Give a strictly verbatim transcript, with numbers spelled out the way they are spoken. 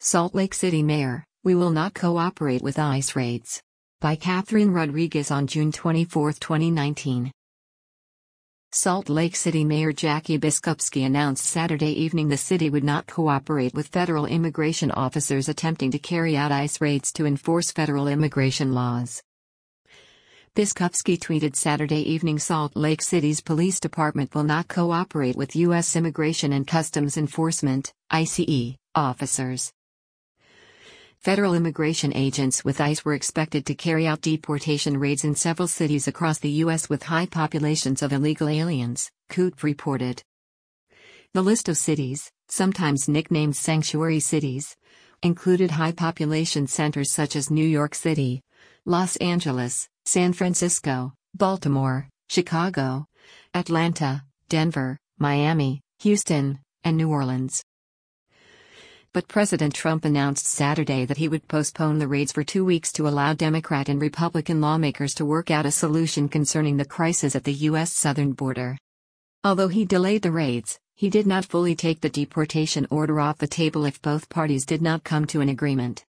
Salt Lake City Mayor, "We will not cooperate with ICE raids." By Catherine Rodriguez on June twenty-fourth, twenty nineteen. Salt Lake City Mayor Jackie Biskupski announced Saturday evening the city would not cooperate with federal immigration officers attempting to carry out ICE raids to enforce federal immigration laws. Biskupski tweeted Saturday evening, "Salt Lake City's police department will not cooperate with U S Immigration and Customs Enforcement (I C E) officers." Federal immigration agents with ICE were expected to carry out deportation raids in several cities across the U S with high populations of illegal aliens, Coop reported. The list of cities, sometimes nicknamed sanctuary cities, included high population centers such as New York City, Los Angeles, San Francisco, Baltimore, Chicago, Atlanta, Denver, Miami, Houston, and New Orleans. But President Trump announced Saturday that he would postpone the raids for two weeks to allow Democrat and Republican lawmakers to work out a solution concerning the crisis at the U S southern border. Although he delayed the raids, he did not fully take the deportation order off the table if both parties did not come to an agreement.